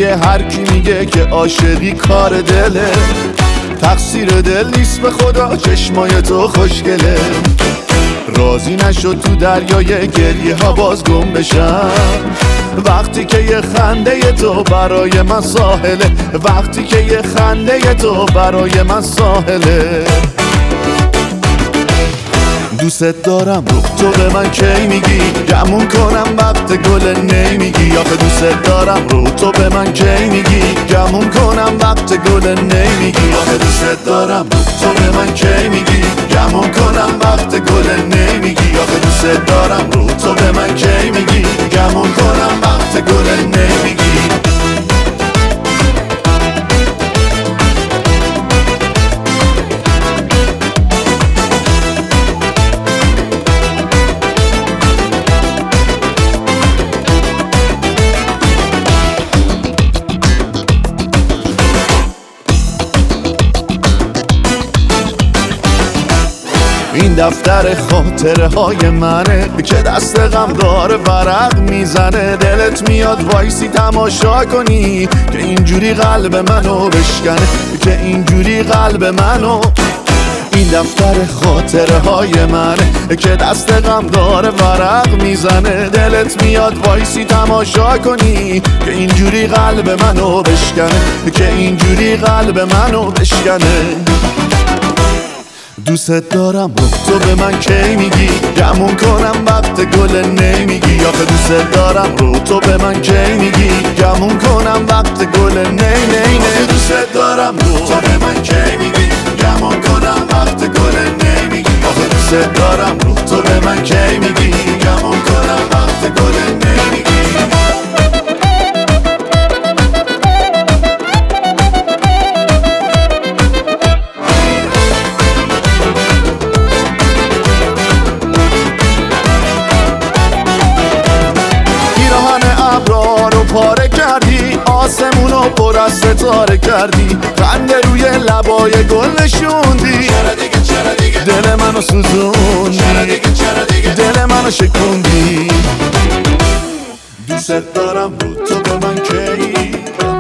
هر کی میگه که عاشقی کار دله، تقصیر دل نیست به خدا، چشمای تو خوشگله. راضی نشد تو دریای گریه ها باز گم بشم، وقتی که یه خنده تو برای من ساحله، وقتی که یه خنده تو برای من ساحله. دوست دارم رو تو به من کی میگی، گمون کنم وقت گل نمیگی. آخه دوست دارم رو تو به من کی میگی، گمون کنم وقت گل نمیگی. آخه دوست دارم رو تو به من کی میگی، گمون کنم وقت گل نمیگی. آخه دوست دارم رو تو به من کی میگی، گمون کنم وقت گل نمیگی. این دفتر خاطره های منه که دست غم داره ورق میزنه. دلت میاد وایسی تماشا کنی که اینجوری قلب منو بشکنه، که اینجوری قلب منو. این دفتر خاطره های منه که دست غم داره ورق میزنه. دلت میاد وایسی تماشا کنی که اینجوری قلب منو بشکنه، که اینجوری قلب منو بشکنه. دوست دارم رو تو به من کی میگی، گمون کنم وقت گل نمیگی. آخه دوست دارم رو تو به من کی میگی، گمون کنم وقت گل نی. دوست دارم رو تو به من کی میگی، گمون کنم وقت گل نمیگی. آخه دوست دارم رو تو به من کی میگی، گمون کنم وقت گل نمیگی. ابرارو پاره کردی، آسمونو پر از ستاره کردی، خنده روی لبای گل نشوندی. دل منو سوزوندی، دل منو شکوندی. دوست دارم رو تو به من کی